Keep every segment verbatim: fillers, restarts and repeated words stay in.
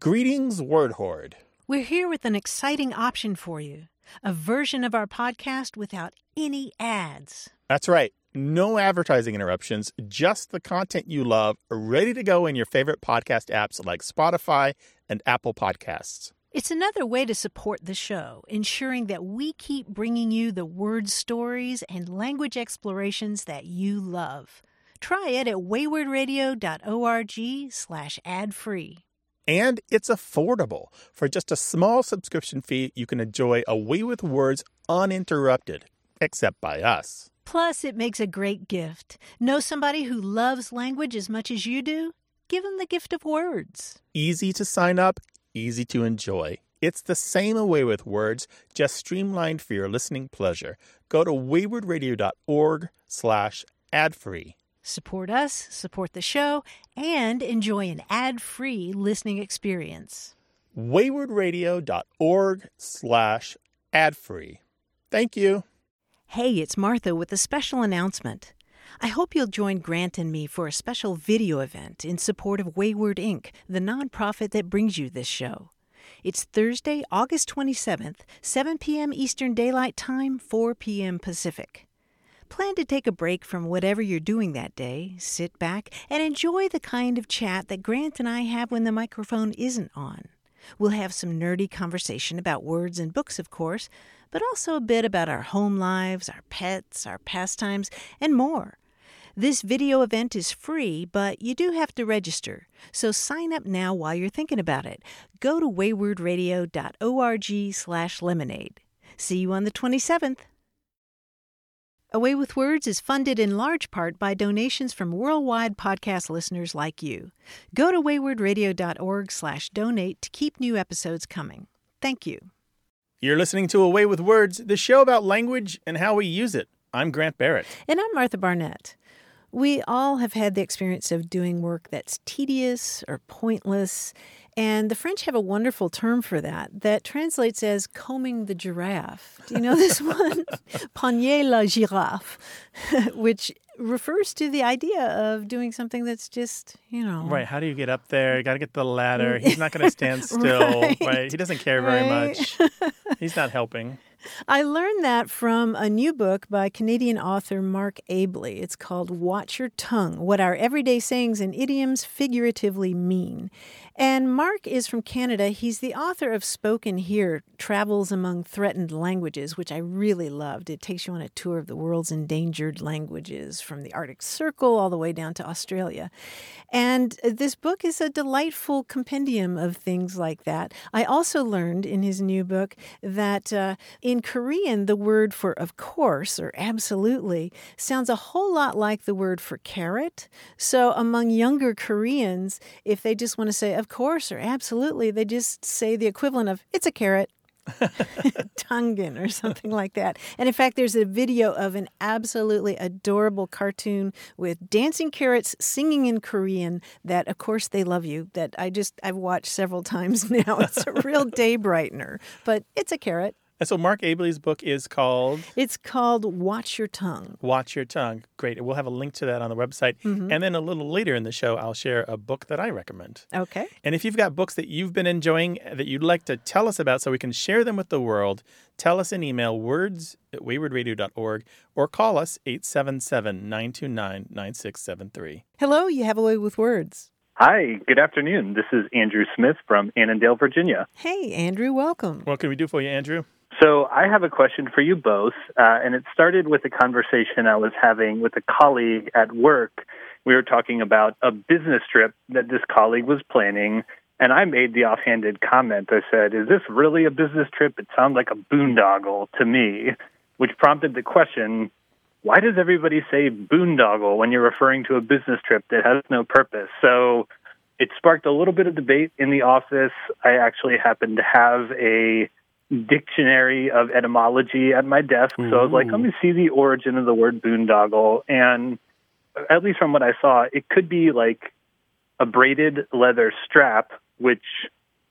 Greetings, Word Horde. We're here with an exciting option for you, a version of our podcast without any ads. That's right. No advertising interruptions, just the content you love, ready to go in your favorite podcast apps like Spotify and Apple Podcasts. It's another way to support the show, ensuring that we keep bringing you the word stories and language explorations that you love. Try it at waywardradio.org slash ad-free. And it's affordable. For just a small subscription fee, you can enjoy A Way with Words uninterrupted, except by us. Plus, it makes a great gift. Know somebody who loves language as much as you do? Give them the gift of words. Easy to sign up, easy to enjoy. It's the same A Way with Words, just streamlined for your listening pleasure. Go to waywardradio.org slash ad-free. Support us, support the show, and enjoy an ad-free listening experience. waywardradio.org slash ad-free. Thank you. Hey, it's Martha with a special announcement. I hope you'll join Grant and me for a special video event in support of Wayward Incorporated, the nonprofit that brings you this show. It's Thursday, August twenty-seventh, seven p.m. Eastern Daylight Time, four p.m. Pacific. Plan to take a break from whatever you're doing that day, sit back, and enjoy the kind of chat that Grant and I have when the microphone isn't on. We'll have some nerdy conversation about words and books, of course, but also a bit about our home lives, our pets, our pastimes, and more. This video event is free, but you do have to register, so sign up now while you're thinking about it. Go to waywardradio.org slash lemonade. See you on the twenty-seventh. A Way with Words is funded in large part by donations from worldwide podcast listeners like you. Go to waywardradio.org slash donate to keep new episodes coming. Thank you. You're listening to A Way with Words, the show about language and how we use it. I'm Grant Barrett. And I'm Martha Barnett. We all have had the experience of doing work that's tedious or pointless, and the French have a wonderful term for that that translates as combing the giraffe. Do you know this one? Peigner la girafe, which refers to the idea of doing something that's just, you know. Right. How do you get up there? You got to get the ladder. He's not going to stand still. right. right. He doesn't care very right. much. He's not helping. I learned that from a new book by Canadian author Mark Abley. It's called Watch Your Tongue, What Our Everyday Sayings and Idioms Figuratively Mean. And Mark is from Canada. He's the author of Spoken Here, Travels Among Threatened Languages, which I really loved. It takes you on a tour of the world's endangered languages, from the Arctic Circle all the way down to Australia. And this book is a delightful compendium of things like that. I also learned in his new book that uh, in Korean, the word for of course or absolutely sounds a whole lot like the word for carrot. So among younger Koreans, if they just want to say of course or absolutely, they just say the equivalent of it's a carrot. Tungin or something like that. And in fact, there's a video of an absolutely adorable cartoon with dancing carrots singing in Korean that, of course, they love you, that I just, I've watched several times now. It's a real day brightener, but it's a carrot. And so Mark Abley's book is called? It's called Watch Your Tongue. Watch Your Tongue. Great. We'll have a link to that on the website. Mm-hmm. And then a little later in the show, I'll share a book that I recommend. Okay. And if you've got books that you've been enjoying that you'd like to tell us about so we can share them with the world, tell us an email, words at waywardradio dot org, or call us eight seven seven, nine two nine, nine six seven three. Hello, you have A Way with Words. Hi, good afternoon. This is Andrew Smith from Annandale, Virginia. Hey, Andrew, welcome. What can we do for you, Andrew? So I have a question for you both, uh, and it started with a conversation I was having with a colleague at work. We were talking about a business trip that this colleague was planning, and I made the offhanded comment. I said, is this really a business trip? It sounds like a boondoggle to me, which prompted the question, why does everybody say boondoggle when you're referring to a business trip that has no purpose? So it sparked a little bit of debate in the office. I actually happened to have a dictionary of etymology at my desk. Ooh. So I was like, let me see the origin of the word boondoggle. And at least from what I saw, it could be like a braided leather strap, which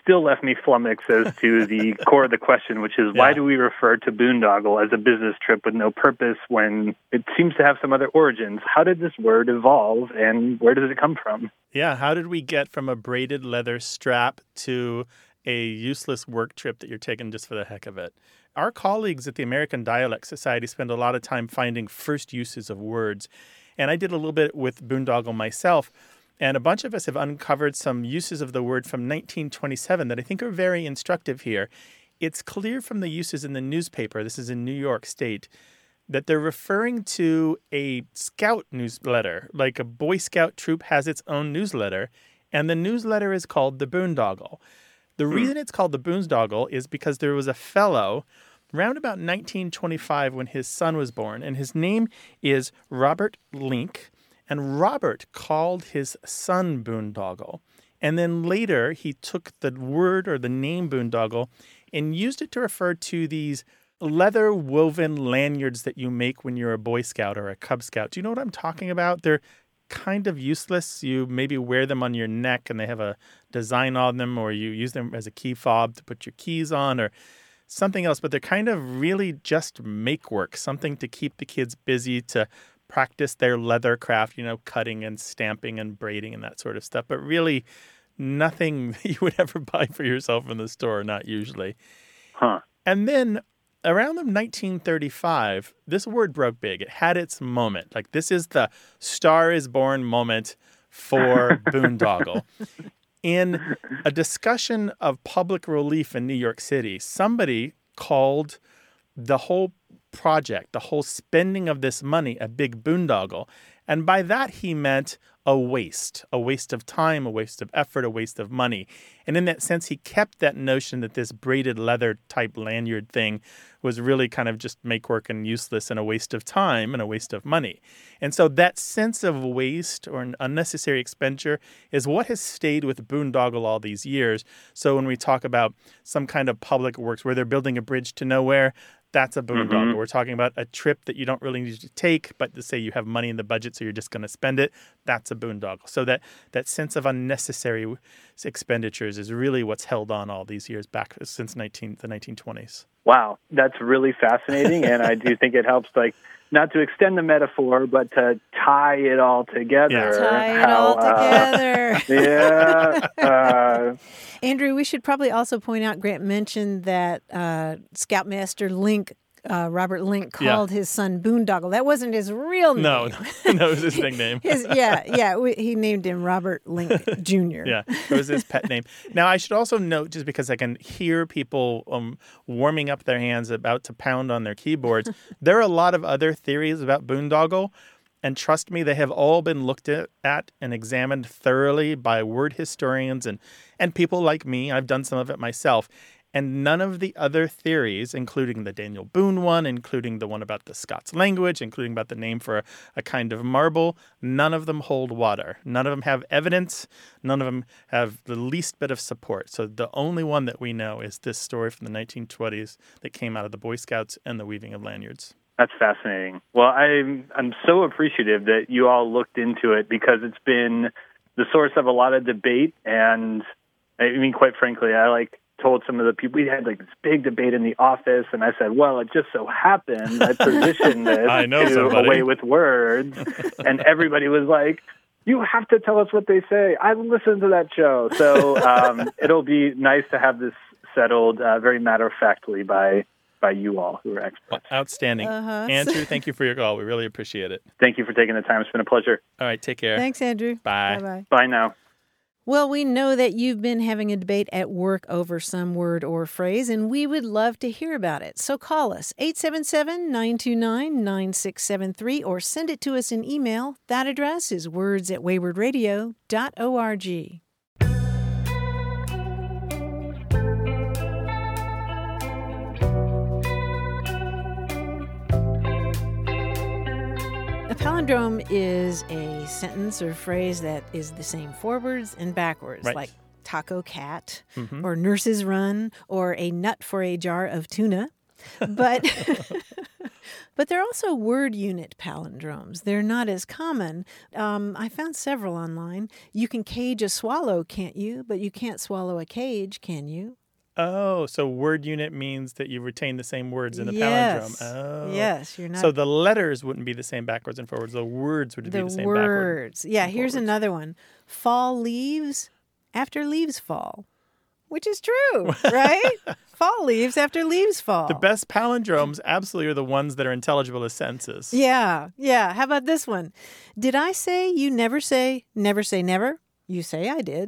still left me flummoxed as to the core of the question, which is, yeah. why do we refer to boondoggle as a business trip with no purpose when it seems to have some other origins? How did this word evolve, and where does it come from? Yeah, how did we get from a braided leather strap to a useless work trip that you're taking just for the heck of it? Our colleagues at the American Dialect Society spend a lot of time finding first uses of words, and I did a little bit with boondoggle myself. And a bunch of us have uncovered some uses of the word from nineteen twenty-seven that I think are very instructive here. It's clear from the uses in the newspaper, this is in New York State, that they're referring to a scout newsletter, like a Boy Scout troop has its own newsletter, and the newsletter is called the Boondoggle. The reason it's called the Boondoggle is because there was a fellow around about nineteen twenty-five when his son was born, and his name is Robert Link. And Robert called his son Boondoggle. And then later he took the word or the name boondoggle and used it to refer to these leather woven lanyards that you make when you're a Boy Scout or a Cub Scout. Do you know what I'm talking about? They're kind of useless. You maybe wear them on your neck and they have a design on them, or you use them as a key fob to put your keys on or something else. But they're kind of really just make work, something to keep the kids busy, to practice their leather craft, you know, cutting and stamping and braiding and that sort of stuff. But really nothing that you would ever buy for yourself in the store, not usually. Huh. And then around nineteen thirty-five, this word broke big. It had its moment. Like, this is the Star is Born moment for boondoggle. In a discussion of public relief in New York City, somebody called the whole project, the whole spending of this money, a big boondoggle. And by that, he meant a waste, a waste of time, a waste of effort, a waste of money. And in that sense, he kept that notion that this braided leather type lanyard thing was really kind of just make work and useless and a waste of time and a waste of money. And so that sense of waste or an unnecessary expenditure is what has stayed with boondoggle all these years. So when we talk about some kind of public works where they're building a bridge to nowhere, that's a boondoggle. Mm-hmm. We're talking about a trip that you don't really need to take, but to say you have money in the budget, so you're just going to spend it, that's a boondoggle. So that, that sense of unnecessary expenditures is really what's held on all these years back since nineteen, the nineteen twenties. Wow, that's really fascinating, and I do think it helps, like, not to extend the metaphor, but to tie it all together. Yeah. Tie it How, all together. Uh, yeah. Uh, Andrew, we should probably also point out, Grant mentioned that uh, Scoutmaster Link, uh, Robert Link, called yeah. his son Boondoggle. That wasn't his real name. No, no, it was his nickname. his, yeah, yeah, we, he named him Robert Link Junior Yeah, it was his pet name. Now, I should also note, just because I can hear people um, warming up their hands about to pound on their keyboards, there are a lot of other theories about boondoggle. And trust me, they have all been looked at, at and examined thoroughly by word historians and, and people like me. I've done some of it myself. And none of the other theories, including the Daniel Boone one, including the one about the Scots language, including about the name for a, a kind of marble, none of them hold water. None of them have evidence. None of them have the least bit of support. So the only one that we know is this story from the nineteen twenties that came out of the Boy Scouts and the weaving of lanyards. That's fascinating. Well, I'm I'm so appreciative that you all looked into it, because it's been the source of a lot of debate. And I mean, quite frankly, I like told some of the people, we had like this big debate in the office, and I said, well, it just so happened I positioned this I know to somebody. A Way with Words, and everybody was like, you have to tell us what they say. I listened to that show. So um, it'll be nice to have this settled uh, very matter-of-factly by by you all who are experts. Outstanding. Uh-huh. Andrew, thank you for your call. We really appreciate it. Thank you for taking the time. It's been a pleasure. All right, take care. Thanks, Andrew. Bye. Bye-bye. Bye now. Well, we know that you've been having a debate at work over some word or phrase, and we would love to hear about it. So call us, eight seven seven, nine two nine, nine six seven three, or send it to us in email. That address is words at wayward radio dot org. A palindrome is a sentence or phrase that is the same forwards and backwards, right. like taco cat, mm-hmm. or nurse's run, or a nut for a jar of tuna. But But there are also word unit palindromes. They're not as common. Um, I found several online. You can cage a swallow, can't you? But you can't swallow a cage, can you? Oh, so word unit means that you retain the same words in the yes. palindrome. Oh. Yes, you're not. So the letters wouldn't be the same backwards and forwards. The words would the be the same words. backwards. Yeah, here's forwards. another one. Fall leaves after leaves fall. Which is true, right? Fall leaves after leaves fall. The best palindromes absolutely are the ones that are intelligible as sentences. Yeah, yeah. How about this one? Did I say you never say, never say never? You say I did.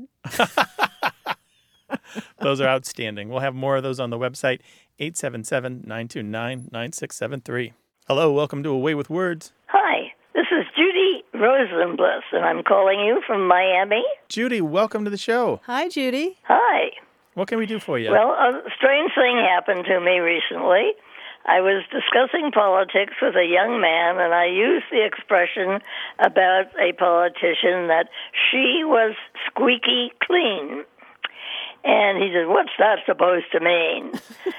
Those are outstanding. We'll have more of those on the website, eight seven seven, nine two nine, nine six seven three. Hello, welcome to A Way with Words. Hi, this is Judy Rosenbluth, and I'm calling you from Miami. Judy, welcome to the show. Hi, Judy. Hi. What can we do for you? Well, a strange thing happened to me recently. I was discussing politics with a young man, and I used the expression about a politician that she was squeaky clean. And he said, what's that supposed to mean?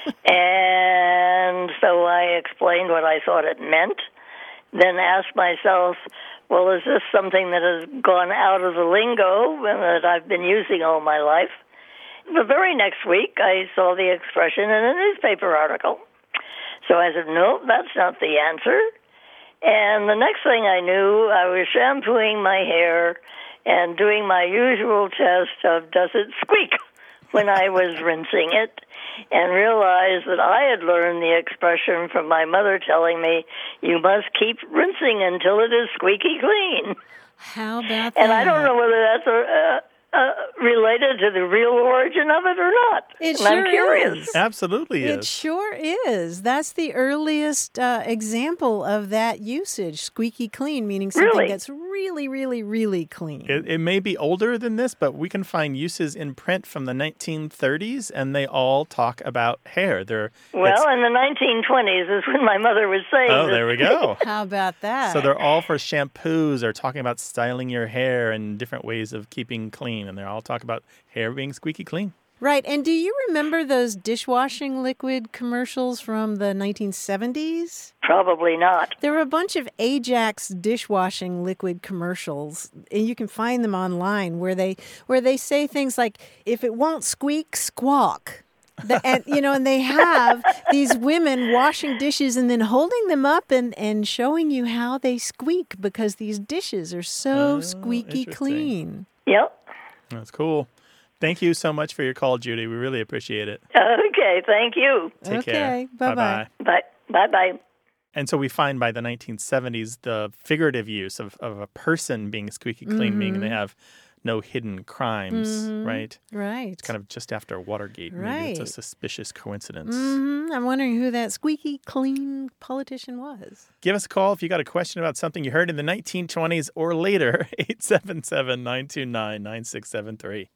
And so I explained what I thought it meant, then asked myself, well, is this something that has gone out of the lingo that I've been using all my life? The very next week, I saw the expression in a newspaper article. So I said, no, that's not the answer. And the next thing I knew, I was shampooing my hair and doing my usual test of does it squeak when I was rinsing it, and realized that I had learned the expression from my mother telling me, you must keep rinsing until it is squeaky clean. How about that? And I don't know whether that's a... Uh, Uh, related to the real origin of it or not. It and sure I'm curious. is. Absolutely It is. sure is. That's the earliest uh, example of that usage, squeaky clean, meaning something Really? that's really, really, really clean. It, it may be older than this, but we can find uses in print from the nineteen thirties, and they all talk about hair. They're, Well, it's- in the nineteen twenties is when my mother was saying oh, this. there we go. How about that? So they're all for shampoos or talking about styling your hair and different ways of keeping clean. And they're all talk about hair being squeaky clean. Right. And do you remember those dishwashing liquid commercials from the nineteen seventies? Probably not. There were a bunch of Ajax dishwashing liquid commercials, and you can find them online where they where they say things like, if it won't squeak, squawk. The, and you know, and they have these women washing dishes and then holding them up and, and showing you how they squeak because these dishes are so Oh, squeaky interesting. clean. Yep. That's cool. Thank you so much for your call, Judy. We really appreciate it. Okay, thank you. Take Okay, care. bye-bye. Bye. Bye-bye. And so we find by the nineteen seventies the figurative use of, of a person being squeaky clean, Mm-hmm. meaning they have no hidden crimes, Mhm. right? Right. It's kind of just after Watergate. Maybe it's a Right. suspicious coincidence. hmm I'm wondering who that squeaky clean politician was. Give us a call if you got a question about something you heard in the nineteen twenties or later, eight seven seven, nine two nine, nine six seven three.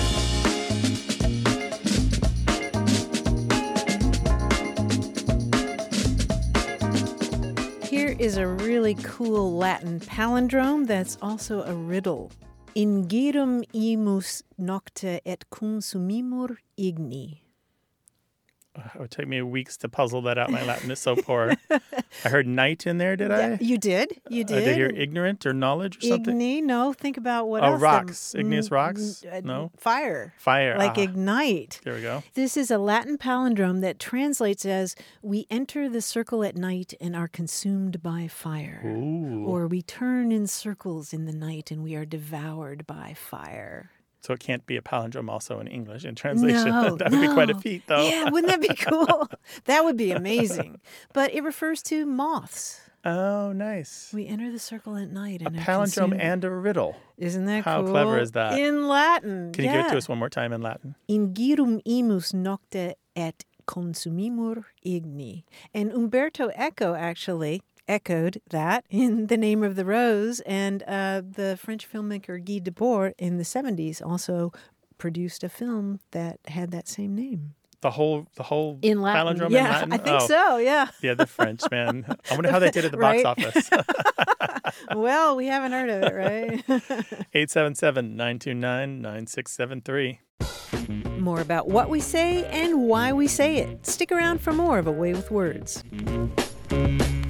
Here is a really cool Latin palindrome that's also a riddle. Ingerum imus nocte et consumimur igni. It would take me weeks to puzzle that out. My Latin is so poor. I heard night in there, did I? Yeah, you did. You Uh, did. did I hear ignorant or knowledge or something? Igni? No, think about what Oh, else. rocks. The- Igneous mm, rocks? mm, uh, No? Fire. Fire. Like ah, ignite. there we go. This is a Latin palindrome that translates as, we enter the circle at night and are consumed by fire. Ooh. Or we turn in circles in the night and we are devoured by fire. So it can't be a palindrome also in English in translation. No, That would be quite a no. feat, though. Yeah, wouldn't that be cool? That would be amazing. But it refers to moths. Oh, nice. We enter the circle at night A and are palindrome consumed. and a riddle. Isn't that How cool? clever is that? In Latin. Can you yeah. give it to us one more time in Latin? Ingerum imus nocte et consumimur igni. And Umberto Eco actually echoed that in The Name of the Rose, and uh, the French filmmaker Guy Debord in the seventies also produced a film that had that same name. The whole the whole In Latin. palindrome yeah, in Latin? I think Oh, so, yeah. Yeah, the French, man. I wonder how they did at the Right? box office. Well, we haven't heard of it, right? eight seven seven, nine two nine, nine six seven three. More about what we say and why we say it. Stick around for more of A Way with Words.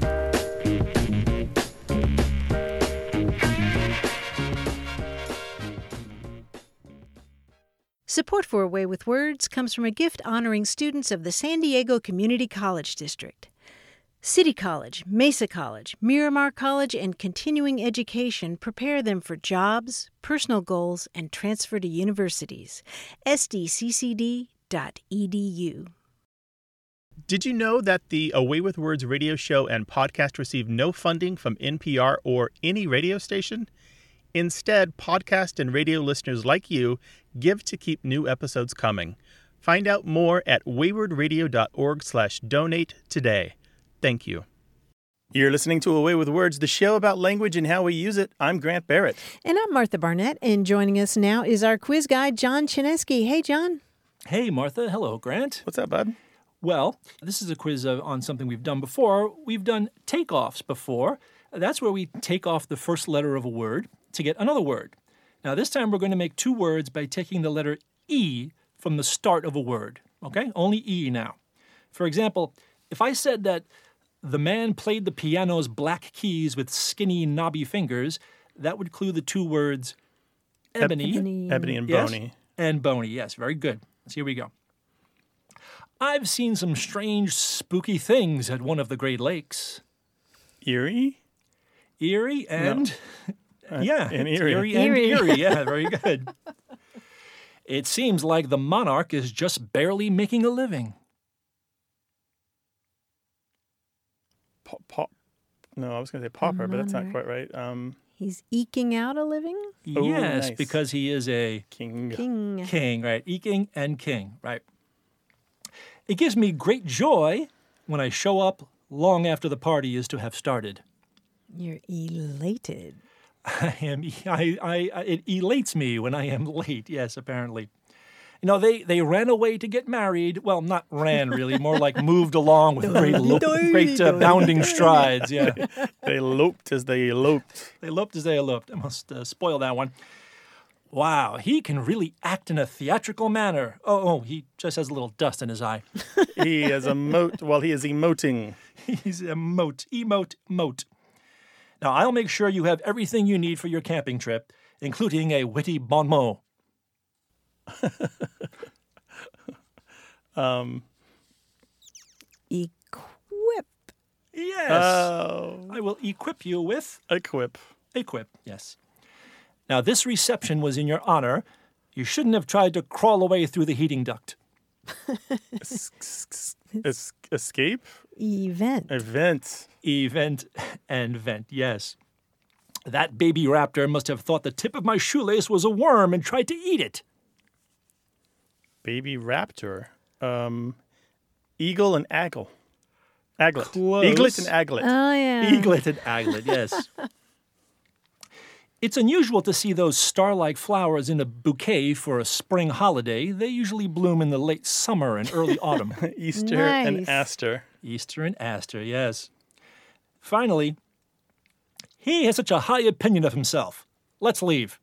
Support for Away with Words comes from a gift honoring students of the San Diego Community College District. City College, Mesa College, Miramar College, and continuing education prepare them for jobs, personal goals, and transfer to universities. S D C C D dot E D U. Did you know that the Away with Words radio show and podcast receive no funding from N P R or any radio station? Instead, podcast and radio listeners like you give to keep new episodes coming. Find out more at waywardradio.org slash donate today. Thank you. You're listening to Away with Words, the show about language and how we use it. I'm Grant Barrett. And I'm Martha Barnett, and joining us now is our quiz guy, John Chinesky. Hey, John. Hey, Martha. Hello, Grant. What's up, bud? Well, this is a quiz uh, on something we've done before. We've done takeoffs before. That's where we take off the first letter of a word to get another word. Now, this time we're going to make two words by taking the letter E from the start of a word. Okay? Only E now. For example, if I said that the man played the piano's black keys with skinny, knobby fingers, that would clue the two words ebony. Ebony. Ebony and Yes? bony. And bony, yes. Very good. So here we go. I've seen some strange, spooky things at one of the Great Lakes. Erie? Eerie and... Uh, yeah, and it's Erie. Eerie and Eerie. Eerie. Yeah, very good. It seems like the monarch is just barely making a living. Pa- pa- no, I was going to say pauper, but that's not Monarch. quite right. Um, He's eking out a living? Oh, yes, nice. because he is a king. King. king, right? Eking and king, right? It gives me great joy when I show up long after the party is to have started. You're elated. I am. I, I, I. It elates me when I am late. Yes, apparently. You know, they, they ran away to get married. Well, not ran really, more like moved along with great, lo- great uh, bounding strides. Yeah, They eloped as they eloped. they eloped as they eloped. I must uh, spoil that one. Wow, he can really act in a theatrical manner. Oh, oh, he just has a little dust in his eye. He is a moat while he is emoting. He's a moat, emote, moat. Now, I'll make sure you have everything you need for your camping trip, including a witty bon mot. Um, Equip. Yes, oh, I will equip you with equip. a quip. Yes. Now, this reception was in your honor. You shouldn't have tried to crawl away through the heating duct. Es- es- es- escape? Event. Event. Event and vent, yes. That baby raptor must have thought the tip of my shoelace was a worm and tried to eat it. Baby raptor. Um, eagle and aggle. Aglet. Close. Eaglet and aglet. Oh, yeah. Eaglet and aglet, yes. It's unusual to see those star-like flowers in a bouquet for a spring holiday. They usually bloom in the late summer and early autumn. Easter Nice. and aster. Easter and aster, yes. Finally, he has such a high opinion of himself. Let's leave.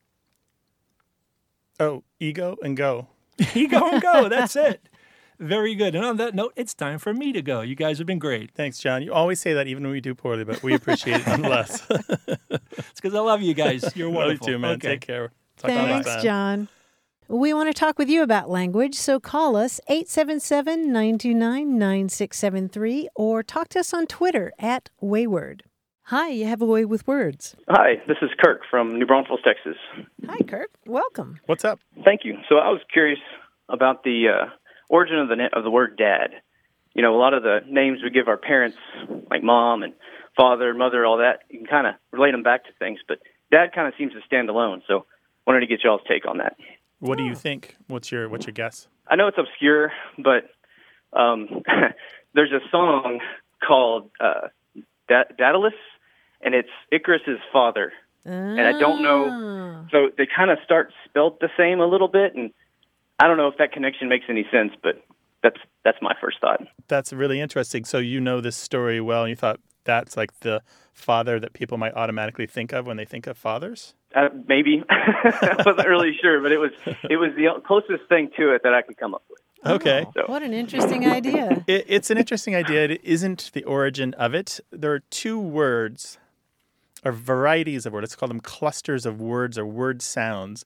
Oh, ego and go. Ego and go, that's it. Very good. And on that note, it's time for me to go. You guys have been great. Thanks, John. You always say that even when we do poorly, but we appreciate it nonetheless. It's because I love you guys. You're Love you wonderful. too, man. Okay. Take care. Talk to you next Thanks, time. John. We want to talk with you about language, so call us eight seven seven, nine two nine, nine six seven three or talk to us on Twitter at Wayward. Hi, you have a way with words. Hi, this is Kirk from New Braunfels, Texas. Hi, Kirk. Welcome. What's up? Thank you. So I was curious about the uh, origin of the na- of the word dad. You know, a lot of the names we give our parents, like mom and father, mother, all that, you can kind of relate them back to things, but dad kind of seems to stand alone. So wanted to get y'all's take on that. What do you think? What's your What's your guess? I know it's obscure, but um, there's a song called uh, da- Daedalus, and it's Icarus's father. And I don't know. So they kind of start spelled the same a little bit, and I don't know if that connection makes any sense, but that's that's my first thought. That's really interesting. So you know this story well, and you thought that's like the father that people might automatically think of when they think of fathers? Uh, maybe. I wasn't really sure, but it was it was the closest thing to it that I could come up with. Okay. Oh, what an interesting idea. It, it's an interesting idea. It isn't the origin of it. There are two words, or varieties of words. Let's call them clusters of words or word sounds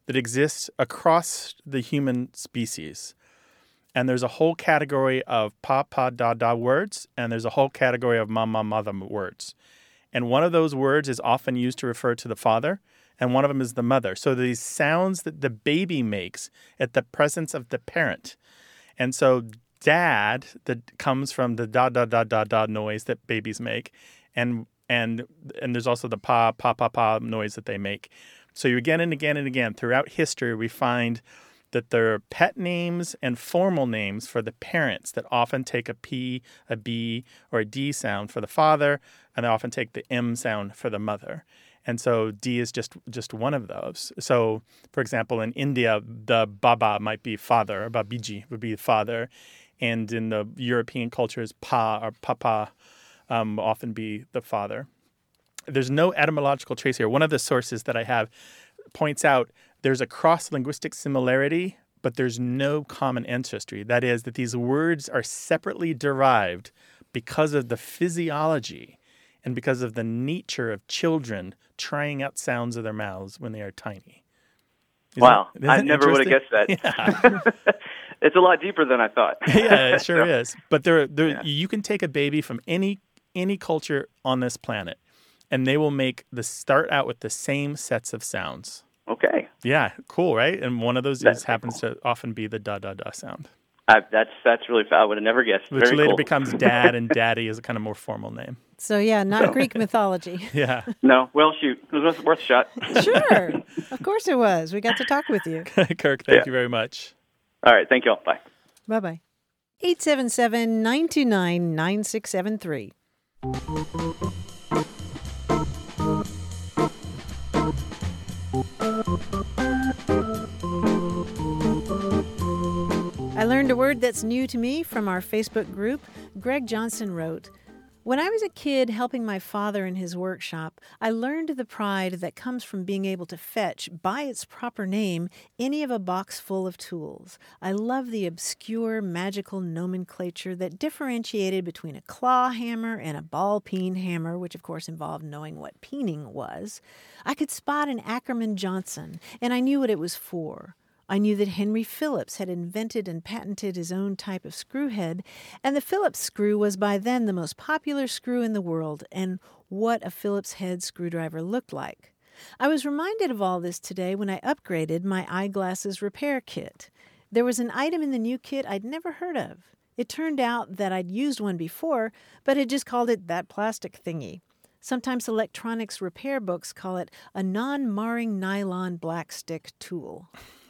that exists across the human species. And there's a whole category of pa, pa, da, da words, and there's a whole category of ma, ma, mother words. And one of those words is often used to refer to the father, and one of them is the mother. So these sounds that the baby makes at the presence of the parent. And so dad, that comes from the da, da, da, da, da noise that babies make. And and and there's also the pa, pa, pa, pa noise that they make. So you again and again and again, throughout history, we find that there are pet names and formal names for the parents that often take a P, a B, or a D sound for the father, and they often take the M sound for the mother. And so D is just, just one of those. So, for example, in India, the baba might be father, or babiji would be father. And in the European cultures, pa or papa um, often be the father. There's no etymological trace here. One of the sources that I have points out there's a cross-linguistic similarity, but there's no common ancestry. That is, that these words are separately derived because of the physiology and because of the nature of children trying out sounds of their mouths when they are tiny. Isn't Wow. that, I never would have guessed that. Yeah. It's a lot deeper than I thought. Yeah, it sure So, is. But there, there, Yeah. you can take a baby from any any culture on this planet, and they will make the start out with the same sets of sounds. Okay. Yeah, cool, right? And one of those That's is happens to often be the da da da sound, I, that's that's really I would have never guessed. which Very later cool. becomes dad, and daddy is a kind of more formal name. So, yeah, not Greek mythology. Yeah. No, well, shoot, it was worth a shot. Sure. Of course it was. We got to talk with you. Kirk, thank Yeah. you very much. All right, thank you all. Bye. Bye-bye. eight seven seven, nine two nine, nine six seven three. I learned a word that's new to me from our Facebook group. Greg Johnson wrote, "When I was a kid helping my father in his workshop, I learned the pride that comes from being able to fetch, by its proper name, any of a box full of tools. I love the obscure, magical nomenclature that differentiated between a claw hammer and a ball peen hammer, which of course involved knowing what peening was. I could spot an Ackerman Johnson, and I knew what it was for. I knew that Henry Phillips had invented and patented his own type of screw head, and the Phillips screw was by then the most popular screw in the world, and what a Phillips head screwdriver looked like. I was reminded of all this today when I upgraded my eyeglasses repair kit. There was an item in the new kit I'd never heard of. It turned out that I'd used one before, but had just called it that plastic thingy. Sometimes electronics repair books call it a non-marring nylon black stick tool.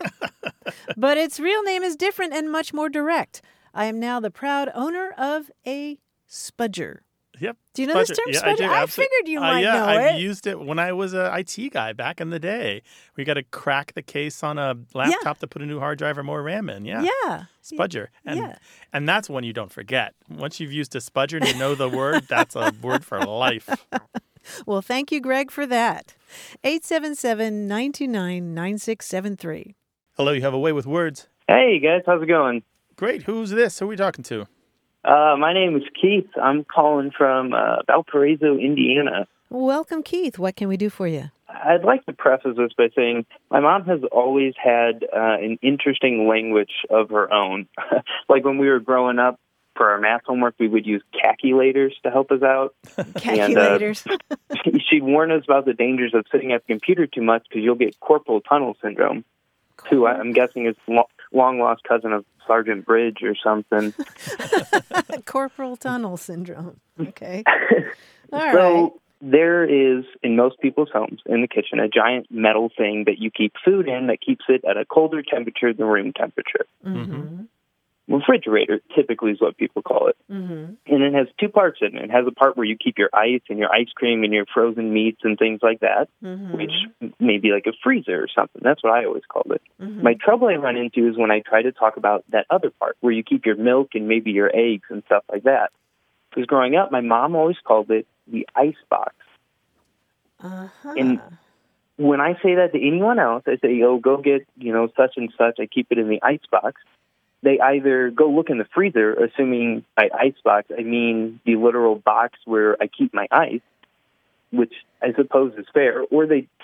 But its real name is different and much more direct. I am now the proud owner of a spudger." Yep. Do you know this Spudger. term, Yeah, spudger? do, I absolutely. figured you Uh, might yeah, know I've it. used it when I was an I T guy back in the day. We got to crack the case on a laptop to put a new hard drive or more RAM in. Yeah. Yeah. Spudger. And, Yeah. and that's one you don't forget. Once you've used a spudger and you know the word, that's a word for life. Well, thank you, Greg, for that. eight seven seven, nine two nine, nine six seven three. Hello, you have a way with words. Hey, guys. How's it going? Great. Who's this? Who are we talking to? Uh, my name is Keith. I'm calling from uh, Valparaiso, Indiana. Welcome, Keith. What can we do for you? I'd like to preface this by saying my mom has always had uh, an interesting language of her own. Like when we were growing up, for our math homework, we would use calculators to help us out. Calculators. And, uh, she'd warn us about the dangers of sitting at the computer too much because you'll get corporal tunnel syndrome, who I'm guessing is lo- long-lost cousin of Sergeant Bridge or something. Corporal tunnel syndrome. Okay. All so right. there is, in most people's homes, in the kitchen, a giant metal thing that you keep food in that keeps it at a colder temperature than room temperature. Mm-hmm. Refrigerator, typically, is what people call it. Mm-hmm. And it has two parts in it. It has a part where you keep your ice and your ice cream and your frozen meats and things like that, Mm-hmm. which may be like a freezer or something. That's what I always called it. Mm-hmm. My trouble I run into is when I try to talk about that other part, where you keep your milk and maybe your eggs and stuff like that. Because growing up, my mom always called it the ice box. Uh-huh. And when I say that to anyone else, I say, oh, go get, you know, such and such. I keep it in the ice box. They either go look in the freezer, assuming by icebox, I mean the literal box where I keep my ice, which I suppose is fair, or they just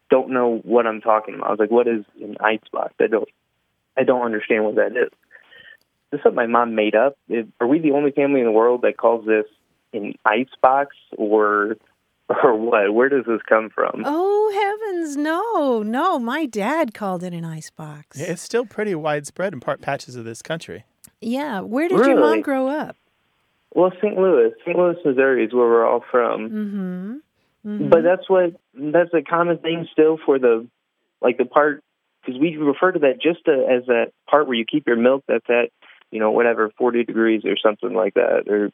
don't know what I'm talking about. I was like, what is an icebox? I don't, I don't understand what that is. This is something my mom made up. Is, are we the only family in the world that calls this an icebox, or or what? Where does this come from? Oh, heavens, no, no. My dad called it an icebox. Yeah, it's still pretty widespread in part patches of this country. Yeah. Where did Really? your mom grow up? Well, Saint Louis. Saint Louis, Missouri is where we're all from. Mm-hmm. Mm-hmm. But that's what, that's a common thing still for the, like the part, because we refer to that just to, as that part where you keep your milk that's at, you know, whatever, forty degrees or something like that. Or,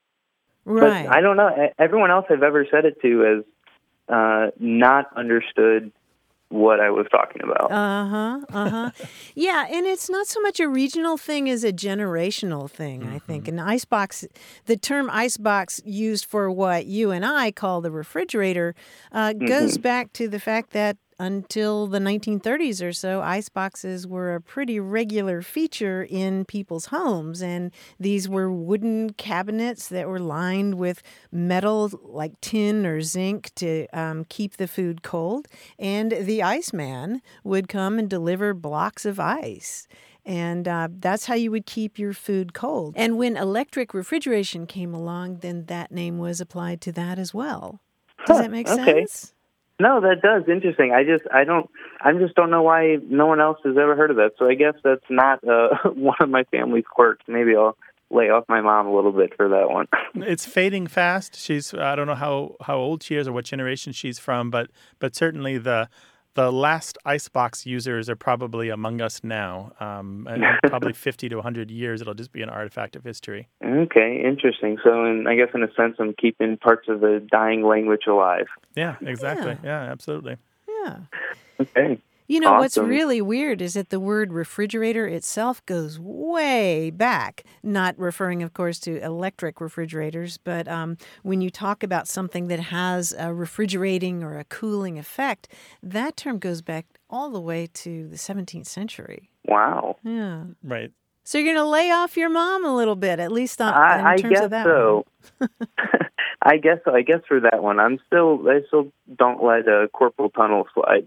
Right. But I don't know. Everyone else I've ever said it to has uh, not understood what I was talking about. Uh-huh, uh-huh. Yeah, and it's not so much a regional thing as a generational thing, mm-hmm. I think. And icebox, the term icebox used for what you and I call the refrigerator uh, Mm-hmm. goes back to the fact that until the nineteen thirties or so, iceboxes were a pretty regular feature in people's homes. And these were wooden cabinets that were lined with metal like tin or zinc to um, keep the food cold. And the iceman would come and deliver blocks of ice. And uh, that's how you would keep your food cold. And when electric refrigeration came along, then that name was applied to that as well. Does Huh, that make okay. sense? No, that does. Interesting. I just, I don't, I just don't know why no one else has ever heard of that. So I guess that's not uh, one of my family's quirks. Maybe I'll lay off my mom a little bit for that one. It's fading fast. She's, I don't know how, how old she is or what generation she's from, but but certainly the the last icebox users are probably among us now. Um, and probably fifty to one hundred years, it'll just be an artifact of history. Okay, interesting. So in, I guess in a sense, I'm keeping parts of the dying language alive. Yeah, exactly. Yeah. Yeah, absolutely. Yeah. Okay. You know, what's Awesome. really weird is that the word refrigerator itself goes way back, not referring, of course, to electric refrigerators, but um, when you talk about something that has a refrigerating or a cooling effect, that term goes back all the way to the seventeenth century. Wow. Yeah. Right. So you're going to lay off your mom a little bit, at least on, in I, I terms guess of that so. one. I guess so. I guess for that one, I'm still. I still don't let a corporal tunnel slide.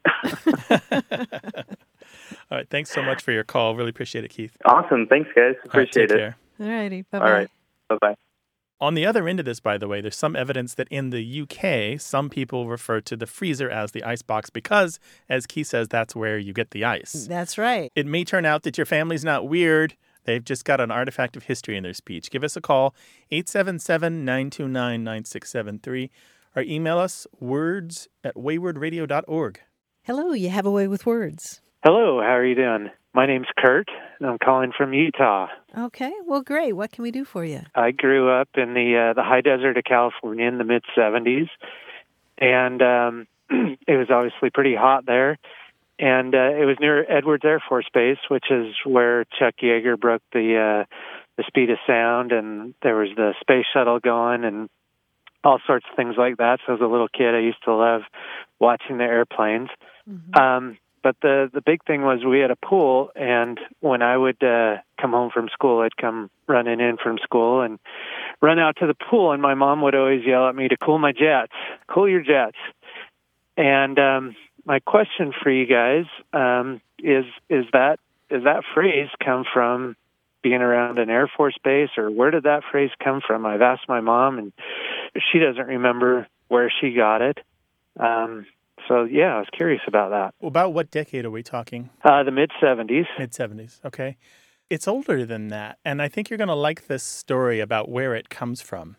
All right. Thanks so much for your call. Really appreciate it, Keith. Awesome. Thanks, guys. All right, take Appreciate it. care. All righty. Bye-bye. All right. Bye bye. On the other end of this, by the way, there's some evidence that in the U K, some people refer to the freezer as the icebox because, as Keith says, that's where you get the ice. That's right. It may turn out that your family's not weird. They've just got an artifact of history in their speech. Give us a call, eight seven seven, nine two nine, nine six seven three, or email us words at wayward radio dot org. Hello, you have a way with words. Hello, how are you doing? My name's Kurt, and I'm calling from Utah. Okay, well, great. What can we do for you? I grew up in the uh, the high desert of California in the mid seventies, and um, it was obviously pretty hot there. And uh, it was near Edwards Air Force Base, which is where Chuck Yeager broke the uh, the speed of sound, and there was the space shuttle going, and all sorts of things like that. So as a little kid, I used to love watching the airplanes. Mm-hmm. Um, but the the big thing was we had a pool, and when I would uh, come home from school, I'd come running in from school and run out to the pool, and my mom would always yell at me to cool my jets, cool your jets. And um, my question for you guys um, is: is that is that phrase come from being around an Air Force base, or where did that phrase come from? I've asked my mom, and she doesn't remember where she got it. Um, so, yeah, I was curious about that. About what decade are we talking? Uh, the mid seventies. mid seventies, okay. It's older than that, and I think you're going to like this story about where it comes from.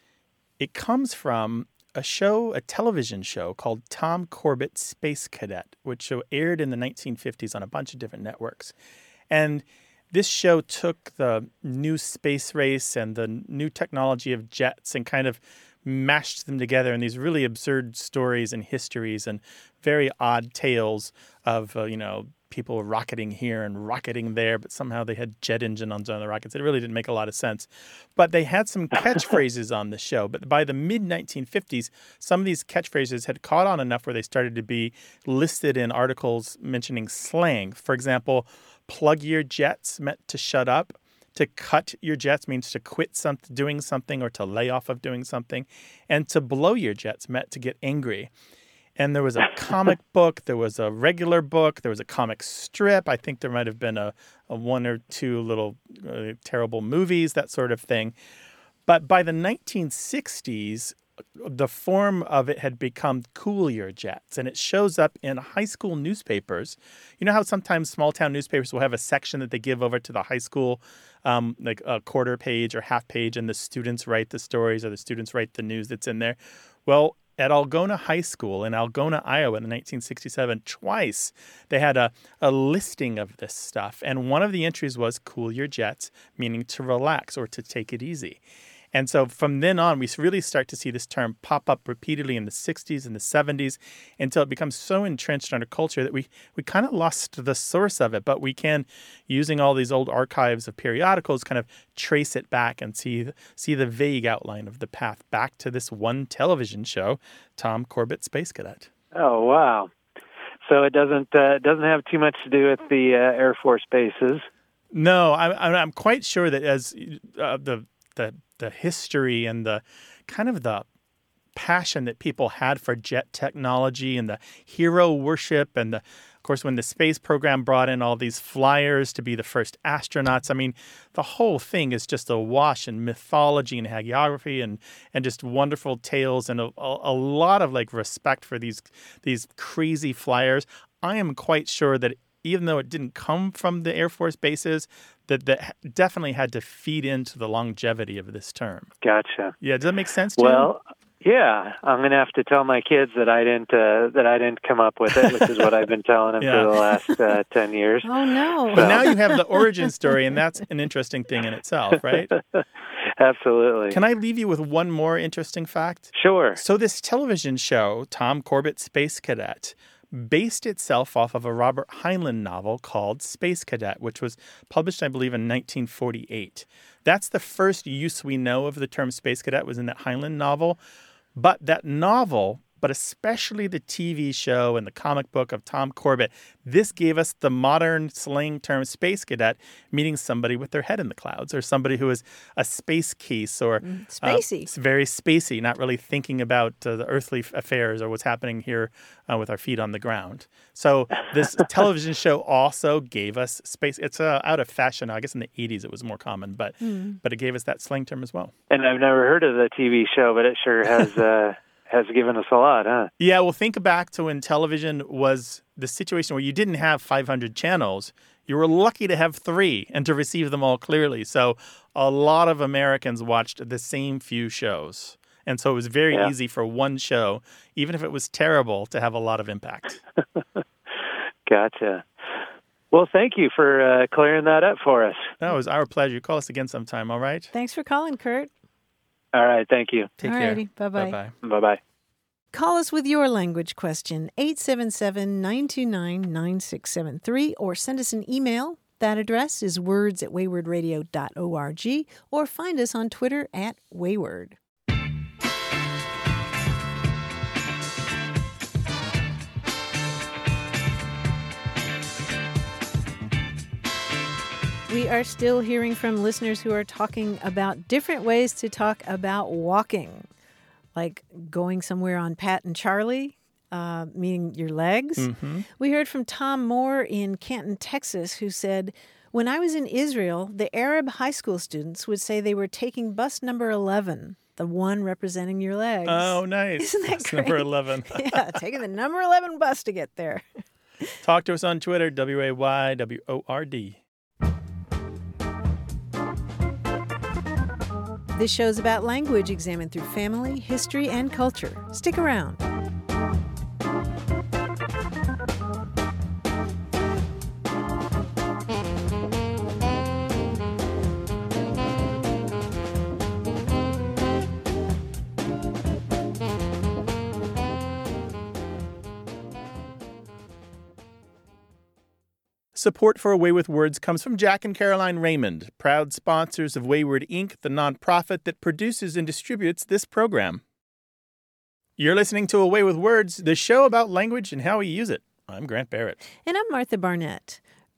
It comes from a show, a television show called Tom Corbett Space Cadet, which aired in the nineteen fifties on a bunch of different networks. And this show took the new space race and the new technology of jets and kind of mashed them together in these really absurd stories and histories and very odd tales of, uh, you know, people rocketing here and rocketing there, but somehow they had jet engine on the rockets. It really didn't make a lot of sense. But they had some catchphrases on the show. But by the mid nineteen fifties, some of these catchphrases had caught on enough where they started to be listed in articles mentioning slang. For example, plug your jets meant to shut up. To cut your jets means to quit some, doing something or to lay off of doing something. And to blow your jets meant to get angry. And there was a comic book, there was a regular book, there was a comic strip. I think there might have been a, a one or two little uh, terrible movies, that sort of thing. But by the nineteen sixties, the form of it had become Coolier Jets, and it shows up in high school newspapers. You know how sometimes small town newspapers will have a section that they give over to the high school, um, like a quarter page or half page, and the students write the stories or the students write the news that's in there. Well, at Algona High School in Algona, Iowa in nineteen sixty-seven, twice they had a, a listing of this stuff. And one of the entries was Cool Your Jets, meaning to relax or to take it easy. And so from then on, we really start to see this term pop up repeatedly in the sixties and the seventies until it becomes so entrenched in our culture that we, we kind of lost the source of it. But we can, using all these old archives of periodicals, kind of trace it back and see, see the vague outline of the path back to this one television show, Tom Corbett Space Cadet. Oh, wow. So it doesn't uh, it doesn't have too much to do with the uh, Air Force bases. No, I'm, I'm quite sure that as uh, the the the history and the kind of the passion that people had for jet technology and the hero worship and the, of course, when the space program brought in all these flyers to be the first astronauts, I mean, the whole thing is just awash in mythology and hagiography and, and just wonderful tales and a, a lot of like respect for these these crazy flyers. I am quite sure that even though it didn't come from the Air Force bases, that that definitely had to feed into the longevity of this term. Gotcha. Yeah, does that make sense to you? Well, yeah, I'm going to have to tell my kids that I didn't uh, that I didn't come up with it, which is what I've been telling them yeah. for the last uh, ten years. Oh, no. But now you have the origin story, and that's an interesting thing in itself, right? Absolutely. Can I leave you with one more interesting fact? Sure. So this television show, Tom Corbett Space Cadet, based itself off of a Robert Heinlein novel called Space Cadet, which was published, I believe, in nineteen forty-eight. That's the first use we know of the term Space Cadet was in that Heinlein novel. But that novel, but especially the T V show and the comic book of Tom Corbett, this gave us the modern slang term Space Cadet, meaning somebody with their head in the clouds or somebody who is a space case or mm, spacey. Uh, very spacey, not really thinking about uh, the earthly affairs or what's happening here uh, with our feet on the ground. So this television show also gave us space. It's uh, out of fashion now. I guess in the eighties it was more common, but mm. but it gave us that slang term as well. And I've never heard of the T V show, but it sure has... Uh... has given us a lot, huh? Yeah, well, think back to when television was the situation where you didn't have five hundred channels. You were lucky to have three and to receive them all clearly. So a lot of Americans watched the same few shows. And so it was very yeah. easy for one show, even if it was terrible, to have a lot of impact. Gotcha. Well, thank you for uh, clearing that up for us. That was our pleasure. Call us again sometime, all right? Thanks for calling, Kurt. All right, thank you. Take Alrighty, care. bye-bye. Bye-bye. Bye-bye. Call us with your language question, eight seven seven, nine two nine, nine six seven three, or send us an email. That address is words at wayward radio dot org, or find us on Twitter at Wayward. We are still hearing from listeners who are talking about different ways to talk about walking, like going somewhere on Pat and Charlie, uh, meaning your legs. Mm-hmm. We heard from Tom Moore in Canton, Texas, who said, when I was in Israel, the Arab high school students would say they were taking bus number eleven, the one representing your legs. Oh, nice. Isn't that bus great? Number eleven. Yeah, taking the number eleven bus to get there. Talk to us on Twitter, W A Y W O R D. This show's about language examined through family, history, and culture. Stick around. Support for A Way with Words comes from Jack and Caroline Raymond, proud sponsors of Wayward Incorporated, the nonprofit that produces and distributes this program. You're listening to A Way with Words, the show about language and how we use it. I'm Grant Barrett. And I'm Martha Barnett.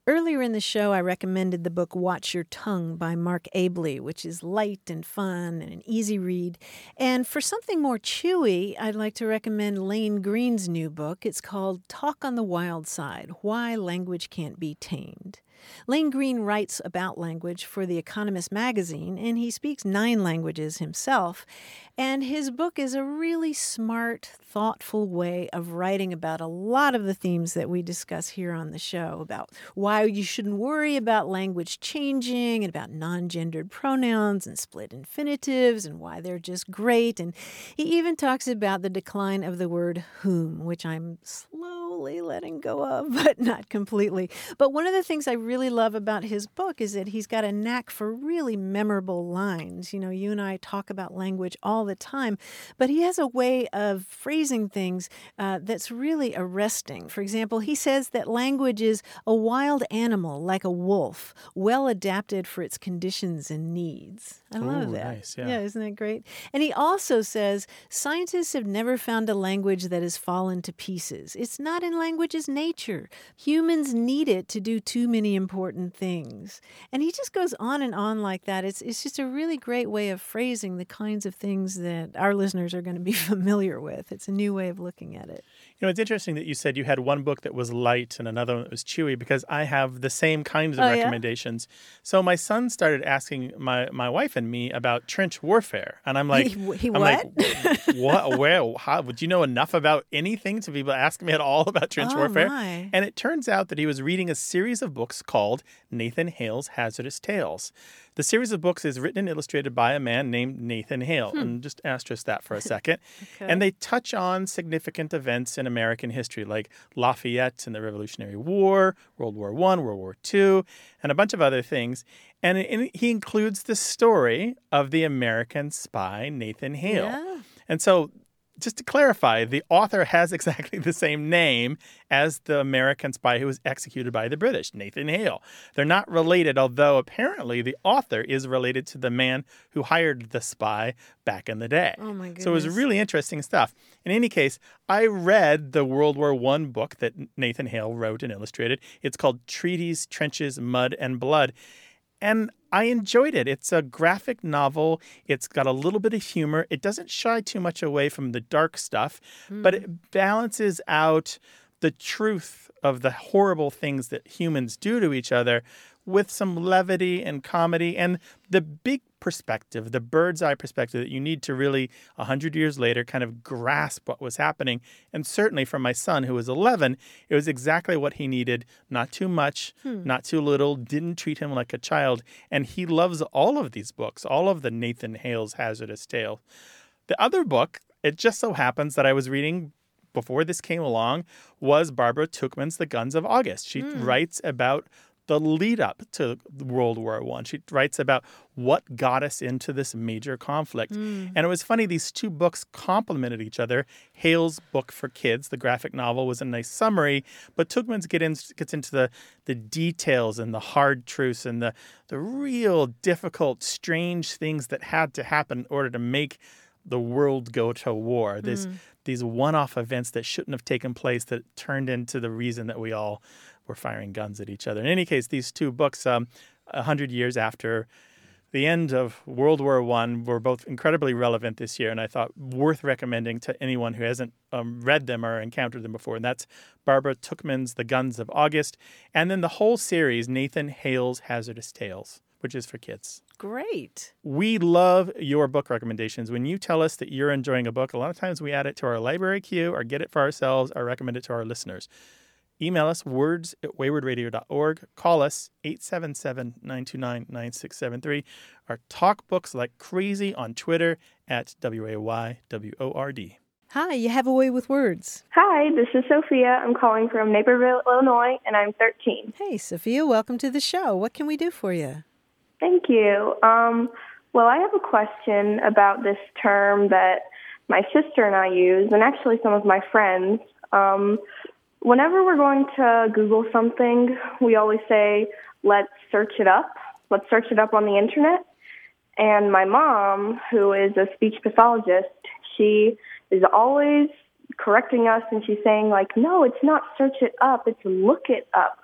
Earlier in the show, I recommended the book Watch Your Tongue by Mark Abley, which is light and fun and an easy read. And for something more chewy, I'd like to recommend Lane Green's new book. It's called Talk on the Wild Side, Why Language Can't Be Tamed. Lane Green writes about language for The Economist magazine, and he speaks nine languages himself. And his book is a really smart, thoughtful way of writing about a lot of the themes that we discuss here on the show, about why you shouldn't worry about language changing, and about non-gendered pronouns and split infinitives, and why they're just great. And he even talks about the decline of the word whom, which I'm slowly letting go of, but not completely. But one of the things I really love about his book is that he's got a knack for really memorable lines. You know, you and I talk about language all the time, but he has a way of phrasing things uh, that's really arresting. For example, he says that language is a wild animal like a wolf, well adapted for its conditions and needs. I love Ooh, that. Nice, yeah. yeah, isn't that great? And he also says scientists have never found a language that has fallen to pieces. It's not in language's nature. Humans need it to do too many important things. And he just goes on and on like that. It's it's just a really great way of phrasing the kinds of things that our listeners are going to be familiar with. It's a new way of looking at it. You know, it's interesting that you said you had one book that was light and another one that was chewy, because I have the same kinds of Oh, yeah? recommendations. So my son started asking my, my wife and me about trench warfare. And I'm like, He- he I'm what? like, what? Where? How? Would you know enough about anything to be able to ask me at all about trench Oh, warfare? my. And it turns out that he was reading a series of books called Nathan Hale's Hazardous Tales. The series of books is written and illustrated by a man named Nathan Hale. Hmm. And just asterisk that for a second. Okay. And they touch on significant events in American history, like Lafayette and the Revolutionary War, World War One, World War Two, and a bunch of other things. And in, he includes the story of the American spy, Nathan Hale. Yeah. And so, just to clarify, the author has exactly the same name as the American spy who was executed by the British, Nathan Hale. They're not related, although apparently the author is related to the man who hired the spy back in the day. Oh, my goodness. So it was really interesting stuff. In any case, I read the World War One book that Nathan Hale wrote and illustrated. It's called Treaties, Trenches, Mud, and Blood. And I enjoyed it. It's a graphic novel. It's got a little bit of humor. It doesn't shy too much away from the dark stuff, mm. but it balances out the truth of the horrible things that humans do to each other with some levity and comedy and the big perspective, the bird's eye perspective that you need to really, a hundred years later, kind of grasp what was happening. And certainly for my son, who was eleven, it was exactly what he needed. Not too much, hmm. not too little, didn't treat him like a child. And he loves all of these books, all of the Nathan Hale's Hazardous Tale. The other book, it just so happens that I was reading before this came along, was Barbara Tuchman's The Guns of August. She mm. writes about the lead up to World War One. She writes about what got us into this major conflict. Mm. And it was funny, these two books complemented each other. Hale's book for kids, the graphic novel, was a nice summary, but Tuchman's get in, gets into the, the details and the hard truths and the, the real difficult, strange things that had to happen in order to make the world go to war. This, mm. These one-off events that shouldn't have taken place that turned into the reason that we all were firing guns at each other. In any case, these two books, um, a hundred years after the end of World War One, were both incredibly relevant this year, and I thought worth recommending to anyone who hasn't um, read them or encountered them before. And that's Barbara Tuchman's The Guns of August, and then the whole series, Nathan Hale's Hazardous Tales, which is for kids. Great. We love your book recommendations. When you tell us that you're enjoying a book, a lot of times we add it to our library queue or get it for ourselves or recommend it to our listeners. Email us, words at wayward radio dot org. Call us, eight seven seven, nine two nine, nine six seven three. Or talk books like crazy on Twitter at W A Y W O R D. Hi, you have a way with words. Hi, this is Sophia. I'm calling from Naperville, Illinois, and I'm thirteen. Hey, Sophia, welcome to the show. What can we do for you? Thank you. Um, well, I have a question about this term that my sister and I use, and actually some of my friends. Um, whenever we're going to Google something, we always say, let's search it up. Let's search it up on the internet. And my mom, who is a speech pathologist, she is always correcting us, and she's saying, like, no, it's not search it up, it's look it up.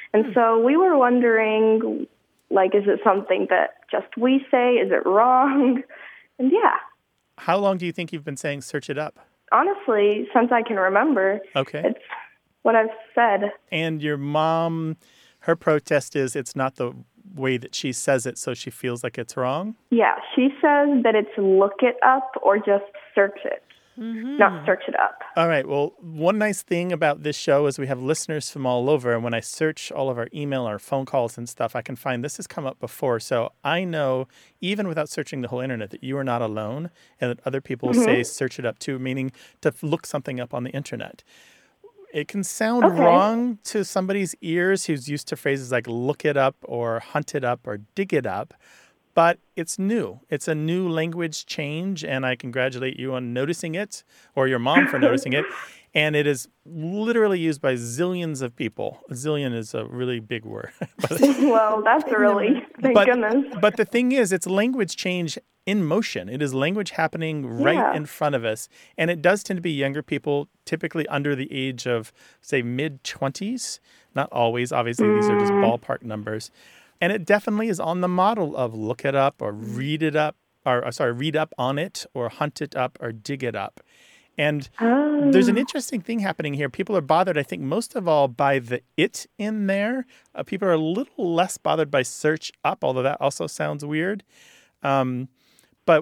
And so we were wondering, like, is it something that just we say? Is it wrong? And yeah. How long do you think you've been saying search it up? Honestly, since I can remember. Okay. It's what I've said. And your mom, her protest is it's not the way that she says it, so she feels like it's wrong? Yeah, she says that it's look it up or just search it. Mm-hmm. Not search it up. All right. Well, one nice thing about this show is we have listeners from all over. And when I search all of our email, our phone calls and stuff, I can find this has come up before. So I know, even without searching the whole internet, that you are not alone and that other people mm-hmm. say search it up too, meaning to look something up on the internet. It can sound okay. wrong to somebody's ears who's used to phrases like look it up or hunt it up or dig it up. But it's new. It's a new language change, and I congratulate you on noticing it, or your mom for noticing it. And it is literally used by zillions of people. A zillion is a really big word. Well, that's really, thank but, goodness. But the thing is, it's language change in motion. It is language happening right yeah. in front of us. And it does tend to be younger people, typically under the age of, say, mid-twenties. Not always. Obviously, mm. these are just ballpark numbers. And it definitely is on the model of look it up or read it up, or, or sorry, read up on it or hunt it up or dig it up. And oh. there's an interesting thing happening here. People are bothered, I think, most of all by the it in there. Uh, people are a little less bothered by search up, although that also sounds weird. Um, but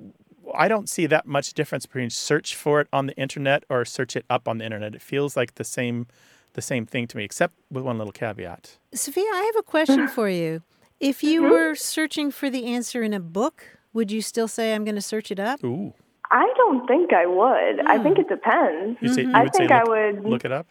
I don't see that much difference between search for it on the internet or search it up on the internet. It feels like the same the same thing to me, except with one little caveat. Sophia, I have a question for you. If you were searching for the answer in a book, would you still say, I'm going to search it up? Ooh. I don't think I would. Mm. I think it depends. You say, you I would think say look, I would look it up?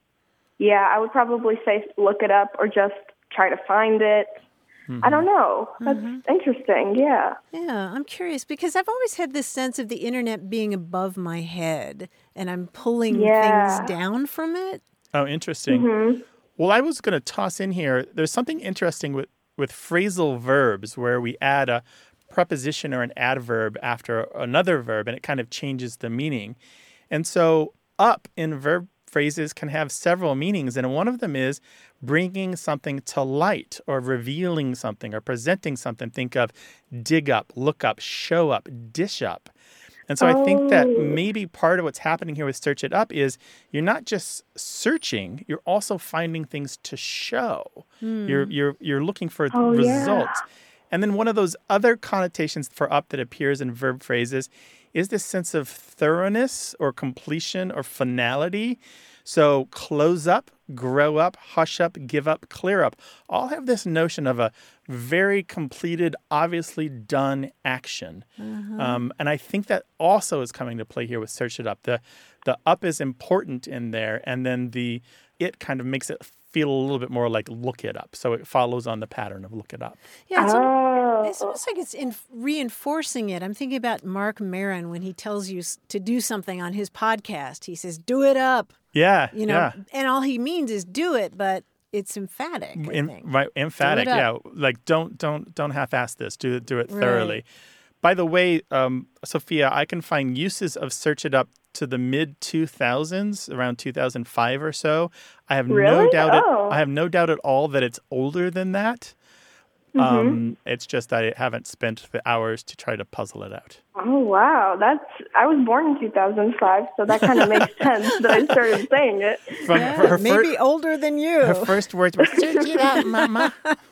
Yeah, I would probably say look it up or just try to find it. Mm-hmm. I don't know. That's mm-hmm. interesting, yeah. Yeah, I'm curious because I've always had this sense of the internet being above my head and I'm pulling yeah. things down from it. Oh, interesting. Mm-hmm. Well, I was going to toss in here, there's something interesting with, with phrasal verbs where we add a preposition or an adverb after another verb and it kind of changes the meaning. And so up in verb phrases can have several meanings, and one of them is bringing something to light or revealing something or presenting something. Think of dig up, look up, show up, dish up. And so oh. I think that maybe part of what's happening here with search it up is you're not just searching, you're also finding things to show. Hmm. You're you're you're looking for oh, results. Yeah. And then one of those other connotations for up that appears in verb phrases is this sense of thoroughness or completion or finality. So close up, grow up, hush up, give up, clear up, all have this notion of a very completed, obviously done action. Uh-huh. Um, and I think that also is coming to play here with search it up. The, the up is important in there, and then the it kind of makes it feel a little bit more like look it up. So it follows on the pattern of look it up. Yeah, it's, oh. almost, it's almost like it's in reinforcing it. I'm thinking about Mark Maron when he tells you to do something on his podcast. He says, do it up. Yeah, you know, yeah. And all he means is do it, but it's emphatic. I In, think. Right, emphatic. Yeah, like don't don't don't half-ass this. Do do it thoroughly. Right. By the way, um, Sophia, I can find uses of search it up to the mid two thousands, around two thousand five or so. I have really? no doubt. Oh. It, I have no doubt at all that it's older than that. Mm-hmm. Um, it's just that I haven't spent the hours to try to puzzle it out. Oh, wow. That's I was born in two thousand five, so that kind of makes sense that I started saying it. From, yeah, her maybe fir- older than you. Her first words were, search it up, mama.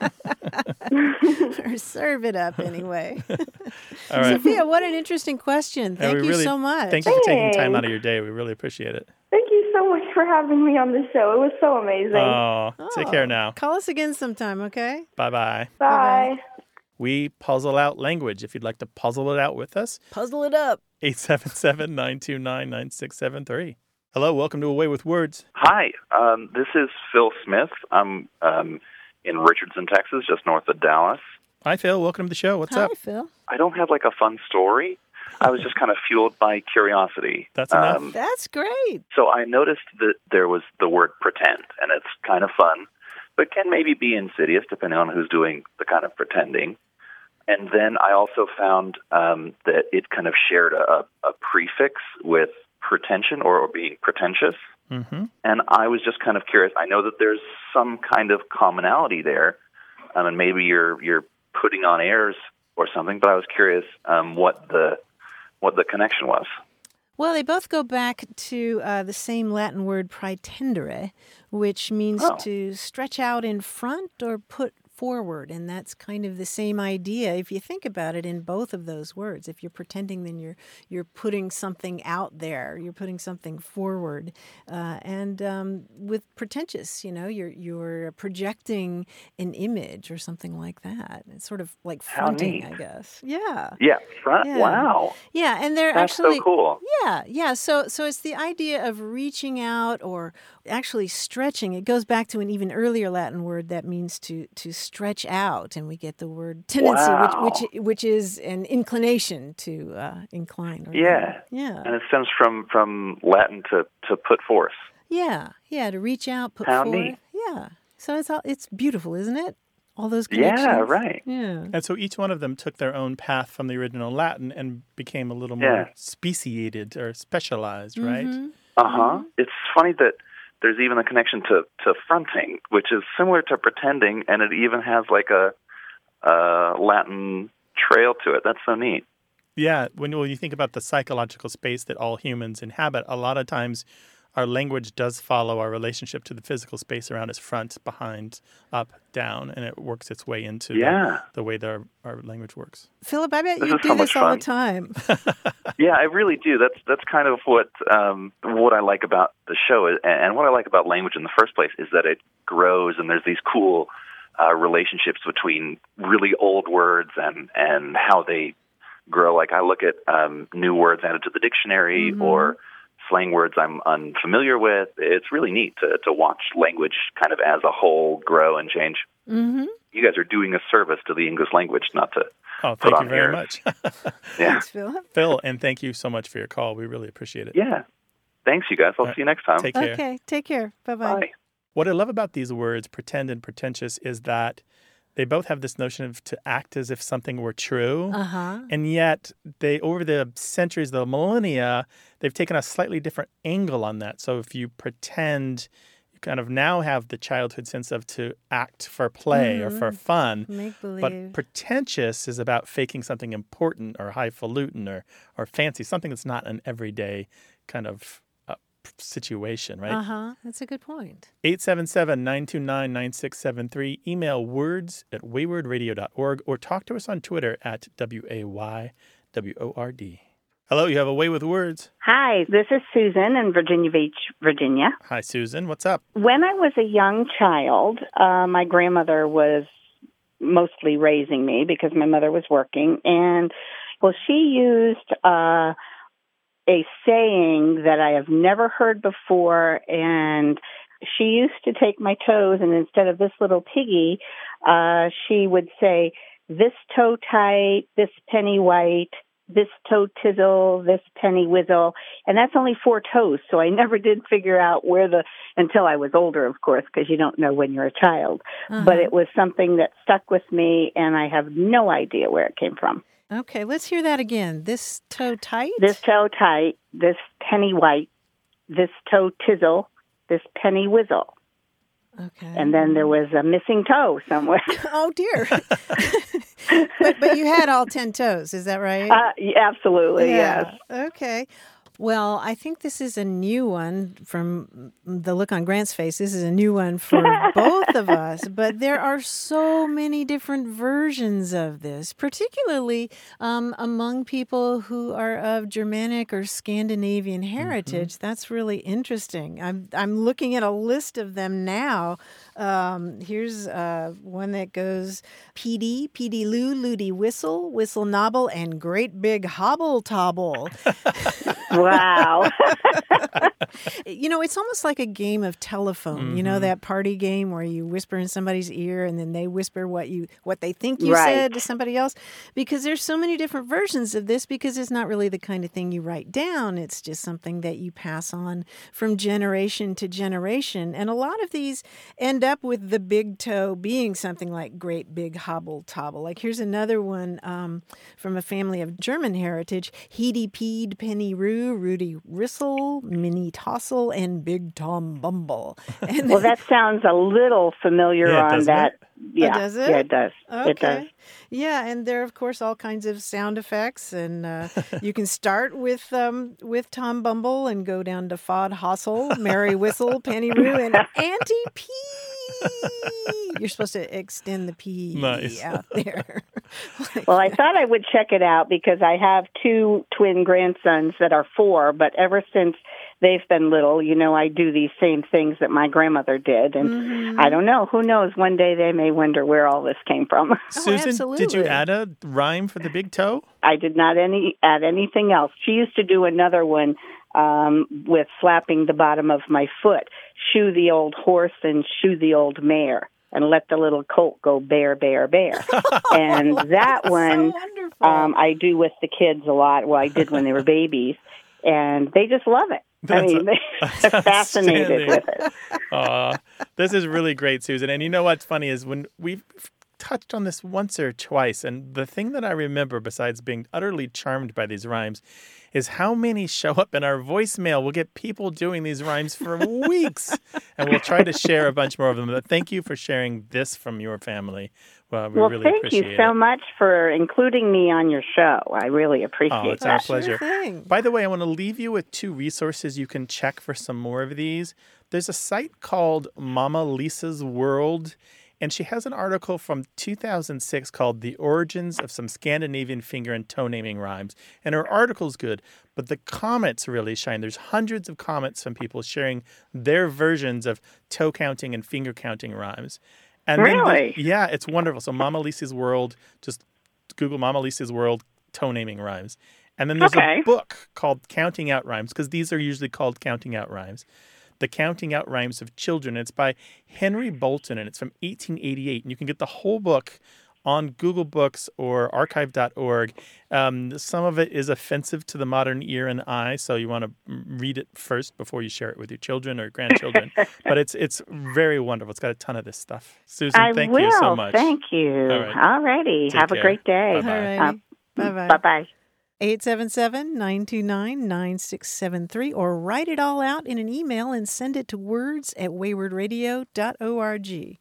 Or serve it up, anyway. All right. Sophia, what an interesting question. Thank you really, so much. Thank you for taking time out of your day. We really appreciate it. Thank you so much for having me on the show. It was so amazing. Oh, oh, take care now. Call us again sometime, okay? Bye-bye. Bye. Bye-bye. We puzzle out language. If you'd like to puzzle it out with us, puzzle it up. eight seven seven, nine two nine, nine six seven three. Hello, welcome to Away with Words. Hi, um, this is Phil Smith. I'm um, in Richardson, Texas, just north of Dallas. Hi, Phil. Welcome to the show. What's Hi, up? Hi, Phil. I don't have like a fun story. I was just kind of fueled by curiosity. That's enough. Um, That's great. So I noticed that there was the word pretend, and it's kind of fun, but can maybe be insidious depending on who's doing the kind of pretending. And then I also found um, that it kind of shared a, a prefix with pretension or, or being pretentious. Mm-hmm. And I was just kind of curious. I know that there's some kind of commonality there, um, and maybe you're you're putting on airs or something. But I was curious um, what the what the connection was. Well, they both go back to uh, the same Latin word praetendere, which means Oh. to stretch out in front or put forward, and that's kind of the same idea if you think about it in both of those words. If you're pretending, then you're you're putting something out there, you're putting something forward, uh, and um, with pretentious, you know, you're you're projecting an image or something like that. It's sort of like How fronting, neat. I guess. Yeah. Yeah, front. Yeah. Wow, Yeah, and they're that's actually so cool. yeah, yeah. So so it's the idea of reaching out or actually stretching. It goes back to an even earlier Latin word that means to to stretch out, and we get the word tendency, Wow. which which which is an inclination to uh, incline. Or Yeah, yeah, and it stems from from Latin to to put forth. yeah, yeah. To reach out, put How forth. neat. Yeah. So it's all it's beautiful, isn't it? All those Yeah, connections. right. Yeah. And so each one of them took their own path from the original Latin and became a little Yeah. more speciated or specialized, right? Mhm. Uh huh. It's funny that there's even a connection to, to fronting, which is similar to pretending, and it even has like a, a Latin trail to it. That's so neat. Yeah, when, when you think about the psychological space that all humans inhabit, a lot of times our language does follow our relationship to the physical space around us, front, behind, up, down, and it works its way into Yeah. the, the way that our, our language works. Philip, I bet This you is do so this much all fun. the time. Yeah, I really do. That's that's kind of what um, what I like about the show, is, and what I like about language in the first place is that it grows, and there's these cool uh, relationships between really old words and and how they grow. Like I look at um, new words added to the dictionary Mhm. or slang words I'm unfamiliar with. It's really neat to to watch language kind of as a whole grow and change. Mm-hmm. You guys are doing a service to the English language, not to Oh, put thank you on very airs. much. Yeah. Thanks, Philip. Phil, and thank you so much for your call. We really appreciate it. Yeah. Thanks, you guys. I'll All see you next time. Take care. Okay, take care. Bye-bye. Bye. What I love about these words, pretend and pretentious, is that they both have this notion of to act as if something were true. Uh-huh. And yet, they over the centuries, the millennia, they've taken a slightly different angle on that. So if you pretend, you kind of now have the childhood sense of to act for play or for fun. Make believe. But pretentious is about faking something important or highfalutin or, or fancy, something that's not an everyday kind of uh, situation, right? Uh-huh. That's a good point. eight seven seven, nine two nine, nine six seven three. Email words at wayward radio dot org or talk to us on Twitter at W A Y W O R D. Hello, you have a way with words. Hi, this is Susan in Virginia Beach, Virginia. Hi, Susan. What's up? When I was a young child, uh, my grandmother was mostly raising me because my mother was working. And, well, she used uh, a saying that I have never heard before. And she used to take my toes, and instead of this little piggy, uh, she would say, this toe tight, this penny white, this toe tizzle, this penny whizzle, and that's only four toes. So I never did figure out where the, until I was older, of course, because you don't know when you're a child. Uh-huh. But it was something that stuck with me, and I have no idea where it came from. Okay, let's hear that again. This toe tight? This toe tight, this penny white, this toe tizzle, this penny whizzle. Okay. And then there was a missing toe somewhere. Oh, dear. but but you had all ten toes, is that right? Uh, absolutely, Yeah. yes. Okay. Well, I think this is a new one from the look on Grant's face. This is a new one for both of us. But there are so many different versions of this, particularly um, among people who are of Germanic or Scandinavian heritage. Mm-hmm. That's really interesting. I'm I'm looking at a list of them now. Um, here's uh, one that goes P D, P D Loo, Ludi Whistle, Whistle Nobble, and Great Big Hobble Tobble. Wow. You know, it's almost like a game of telephone. Mm-hmm. You know, that party game where you whisper in somebody's ear and then they whisper what you what they think you right. said to somebody else. Because there's so many different versions of this, because it's not really the kind of thing you write down. It's just something that you pass on from generation to generation. And a lot of these end up with the big toe being something like Great Big Hobble Tobble. Like here's another one um, from a family of German heritage. Heedy Peed Penny Roo, Rudy Rissel, Minnie Tossel, and Big Tom Bumble. And well, that sounds a little familiar Yeah, on doesn't that. it? Yeah, Oh, does it? Yeah, it does. Okay. It does. Yeah, and there are, of course, all kinds of sound effects, and uh, you can start with um, with Tom Bumble and go down to Fod Hossel, Mary Whistle, Penny Roo, and Auntie P. You're supposed to extend the P Nice. out there. Like Well, I that. thought I would check it out because I have two twin grandsons that are four, but ever since they've been little, you know, I do these same things that my grandmother did. And Mhm. I don't know, who knows, one day they may wonder where all this came from. Susan, did you absolutely. add a rhyme for the big toe? I did not any add anything else. She used to do another one um, with slapping the bottom of my foot. Shoe the old horse and shoe the old mare, and let the little colt go bear, bear, bear. And that So one wonderful. um, I do with the kids a lot. Well, I did when they were babies, and they just love it. I That's mean, a- they're that's fascinated with it. Aw, this is really great, Susan. And you know what's funny is when we've touched on this once or twice, and the thing that I remember, besides being utterly charmed by these rhymes, is how many show up in our voicemail. We'll get people doing these rhymes for weeks, and we'll try to share a bunch more of them. But thank you for sharing this from your family. Well, we Well, really thank appreciate you so it. much for including me on your show. I really appreciate Oh, it's that. our pleasure. Sure thing. By the way, I want to leave you with two resources you can check for some more of these. There's a site called Mama Lisa's World, and she has an article from two thousand six called The Origins of Some Scandinavian Finger and Toe Naming Rhymes. And her article's good, but the comments really shine. There's hundreds of comments from people sharing their versions of toe counting and finger counting rhymes. And then the- Really? yeah, it's wonderful. So Mama Lisa's World, just Google Mama Lisa's World toe naming rhymes. And then there's Okay. a book called Counting Out Rhymes, because these are usually called Counting Out Rhymes. The Counting Out Rhymes of Children. It's by Henry Bolton, and it's from eighteen eighty-eight. And you can get the whole book on Google Books or archive dot org. Um, some of it is offensive to the modern ear and eye, so you want to read it first before you share it with your children or grandchildren. But it's it's very wonderful. It's got a ton of this stuff. Susan, I thank will. you so much. Thank you. All right. All righty. Take Have care. a great day. Bye-bye. All righty. Uh, Bye-bye. Bye-bye. eight seven seven, nine two nine, nine six seven three, or write it all out in an email and send it to words at wayward radio dot org.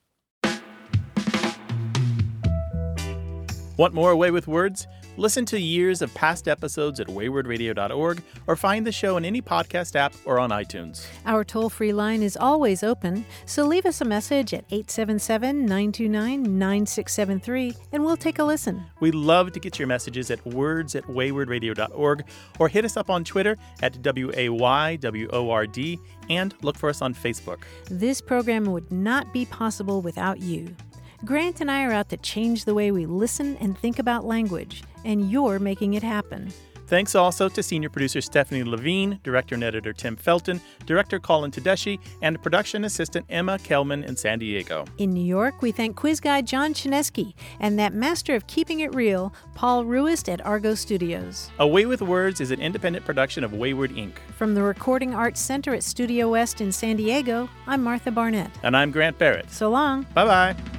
Want more Away with Words? Listen to years of past episodes at wayward radio dot org or find the show in any podcast app or on iTunes. Our toll-free line is always open, so leave us a message at eight seven seven, nine two nine, nine six seven three, and we'll take a listen. We love to get your messages at words at wayward radio dot org or hit us up on Twitter at W A Y W O R D and look for us on Facebook. This program would not be possible without you. Grant and I are out to change the way we listen and think about language, and you're making it happen. Thanks also to senior producer Stephanie Levine, director and editor Tim Felton, director Colin Tedeschi, and production assistant Emma Kelman in San Diego. In New York, we thank quiz guy John Chinesky and that master of keeping it real, Paul Ruist at Argo Studios. Away with Words is an independent production of Wayward Incorporated. From the Recording Arts Center at Studio West in San Diego, I'm Martha Barnett. And I'm Grant Barrett. So long. Bye-bye.